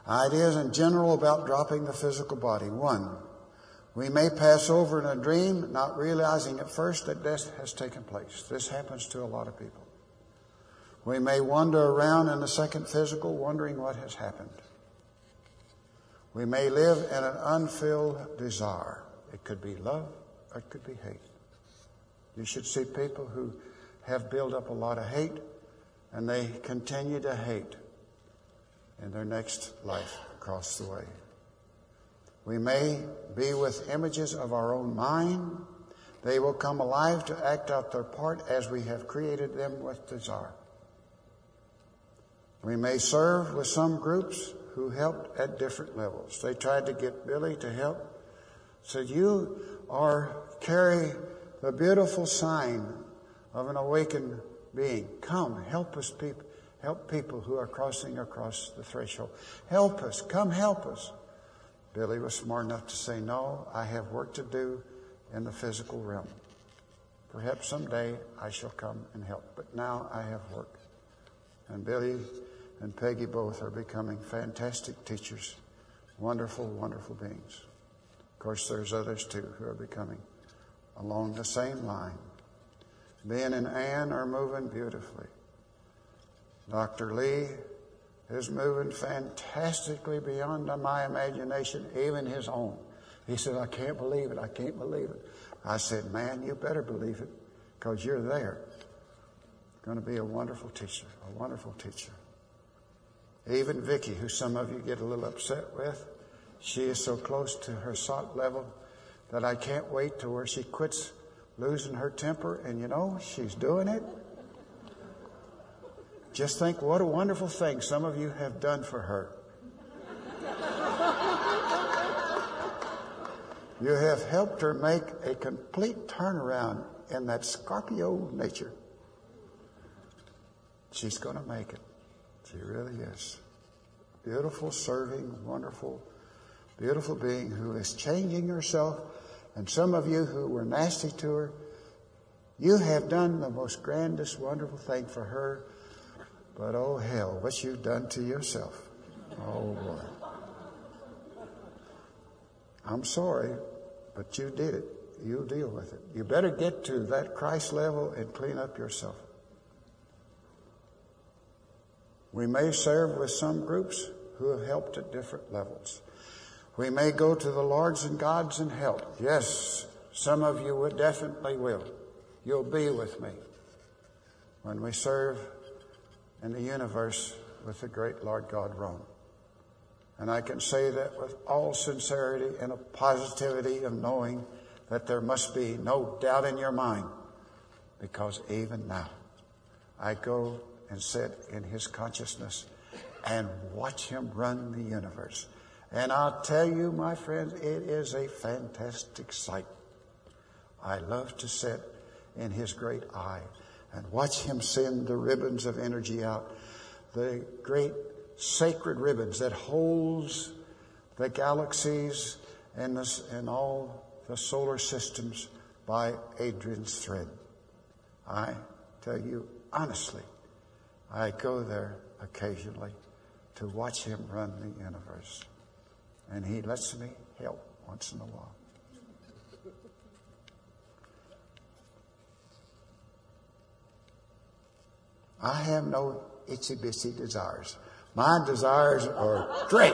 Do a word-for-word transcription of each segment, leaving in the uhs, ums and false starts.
Ideas in general about dropping the physical body. One, we may pass over in a dream, not realizing at first that death has taken place. This happens to a lot of people. We may wander around in the second physical, wondering what has happened. We may live in an unfilled desire. It could be love or it could be hate. You should see people who have built up a lot of hate and they continue to hate in their next life across the way. We may be with images of our own mind. They will come alive to act out their part as we have created them with desire. We may serve with some groups who helped at different levels. They tried to get Billy to help. Said, you are carry the beautiful sign of an awakened being. Come, help us people. Help people who are crossing across the threshold. Help us. Come help us. Billy was smart enough to say, no, I have work to do in the physical realm. Perhaps someday I shall come and help. But now I have work. And Billy and Peggy both are becoming fantastic teachers. Wonderful, wonderful beings. Of course, there's others too who are becoming along the same line. Ben and Ann are moving beautifully. Doctor Lee is moving fantastically beyond my imagination, even his own. He said, I can't believe it. I can't believe it. I said, man, you better believe it because you're there. Going to be a wonderful teacher, a wonderful teacher. Even Vicki, who some of you get a little upset with, she is so close to her salt level that I can't wait to where she quits losing her temper. And you know, she's doing it. Just think what a wonderful thing some of you have done for her. You have helped her make a complete turnaround in that Scorpio nature. She's going to make it. She really is. Beautiful, serving, wonderful, beautiful being who is changing herself. And some of you who were nasty to her, you have done the most grandest, wonderful thing for her. But oh hell, what you've done to yourself. Oh boy. I'm sorry, but you did it. You deal with it. You better get to that Christ level and clean up yourself. We may serve with some groups who have helped at different levels. We may go to the Lords and Gods and help. Yes, some of you would definitely will. You'll be with me when we serve in the universe with the great Lord God Rome. And I can say that with all sincerity and a positivity of knowing that there must be no doubt in your mind, because even now I go and sit in his consciousness and watch him run the universe. And I'll tell you, my friends, it is a fantastic sight. I love to sit in his great eye and watch him send the ribbons of energy out, the great sacred ribbons that holds the galaxies and, this, and all the solar systems by Adrian's thread. I tell you honestly, I go there occasionally to watch him run the universe. And he lets me help once in a while. I have no itsy-bitsy desires. My desires are great.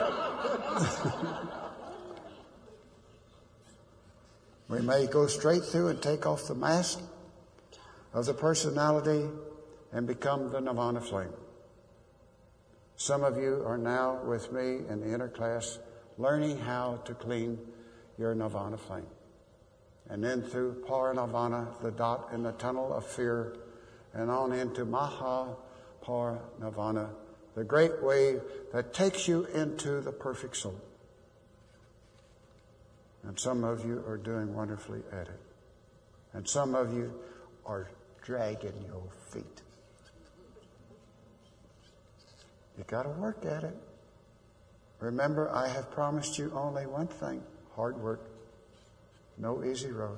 We may go straight through and take off the mask of the personality and become the Nirvana flame. Some of you are now with me in the inner class learning how to clean your Nirvana flame. And then through Parinirvana, the dot in the tunnel of fear, and on into Maha Parinirvana, the great wave that takes you into the perfect soul. And some of you are doing wonderfully at it. And some of you are dragging your feet. You got to work at it. Remember, I have promised you only one thing: hard work. No easy road.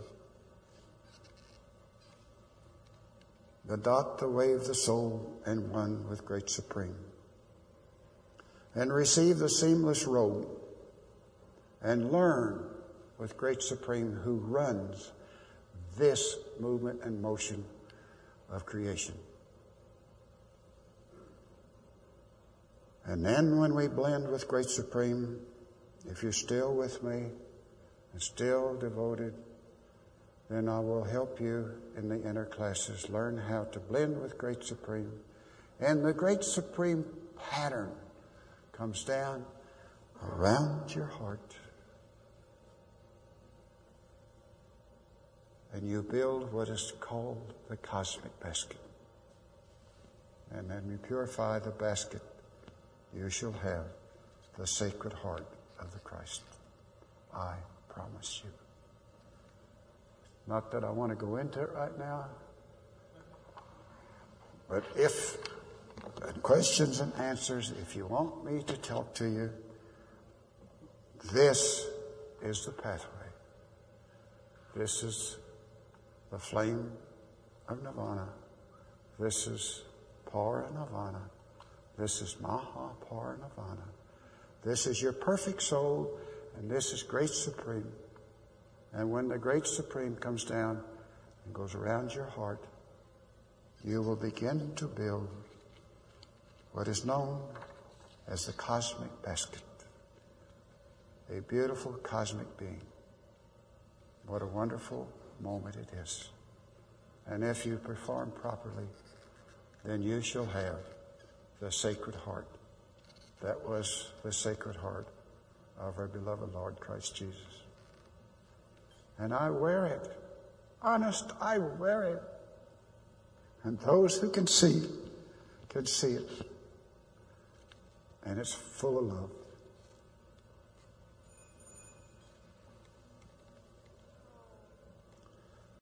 The dot, the wave, the soul, and one with great supreme. and receive the seamless robe and learn with Great Supreme who runs this movement and motion of creation. And then when we blend with Great Supreme, if you're still with me and still devoted, then I will help you in the inner classes learn how to blend with Great Supreme. And the Great Supreme pattern comes down around your heart. And you build what is called the cosmic basket. And then you purify the basket, you shall have the sacred heart of the Christ. I promise you. Not that I want to go into it right now, but if and questions and answers, if you want me to talk to you, this is the pathway. This is the flame of nirvana. This is Para Nirvana. This is Maha Para Nirvana. This is your perfect soul, and this is Great Supreme. And when the Great Supreme comes down and goes around your heart, you will begin to build what is known as the cosmic basket. A beautiful cosmic being. What a wonderful moment it is. And if you perform properly, then you shall have the sacred heart. That was the sacred heart of our beloved Lord Christ Jesus. And I wear it. Honest, I wear it. And those who can see can see it. And it's full of love.